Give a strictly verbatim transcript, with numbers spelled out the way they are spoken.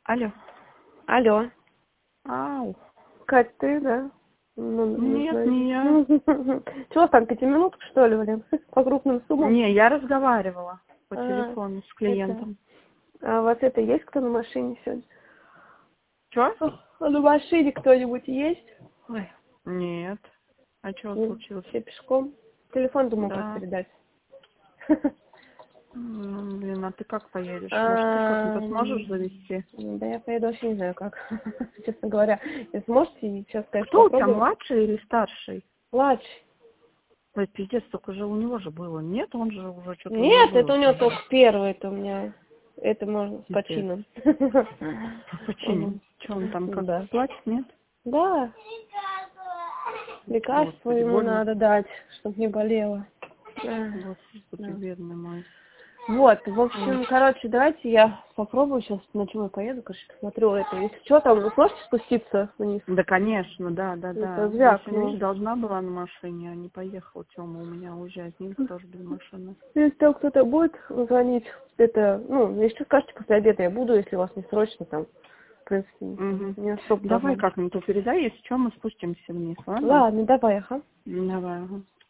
Алло. Алло. Ау. Кать, ты, да? Ну, не Нет, знаю. не я. Чего там, пятиминутка, что ли, блин? По крупным суммам? Не, я разговаривала по А, телефону с это... клиентом. А у вас это есть кто на машине сегодня? Чё? А на машине кто-нибудь есть? Ой. Нет. А что Ну, случилось? все пешком. Телефон думал, как Да. передать. Ну, блин, а ты как поедешь? Может, ты А, как-нибудь сможешь завести? Да я поеду вообще не знаю как, честно говоря. Если сможете, сейчас, конечно, Кто у тебя, попробую. младший или старший? Младший. Ой, пиздец, только же у него же было. Нет, он же уже что-то у него Нет, это было. у него только первый, это у меня. Это можно с Пиздец. почином. Почему? Что он там как Да. платит, нет? Да, лекарство Господи, ему больно. надо дать, чтобы не болело. Да. Господи, бедный мой. Вот, в Ой. общем, короче, давайте я попробую сейчас, на чего я поеду, короче, посмотрю это. Если что, там, вы сможете спуститься вниз? Да, конечно, да, да, да. Это Я звяк, сегодня, ну. видишь, должна была на машине, а не поехала. Тёма у меня уезжает, Нинка тоже без машины. Если там кто-то будет звонить, это, ну, если что, скажете, после обеда я буду, если у вас не срочно, там, в принципе, Угу. не особо должно Давай быть. как-нибудь передай, если что, мы спустимся вниз, ладно? Ладно, давай, ага. Давай, ага.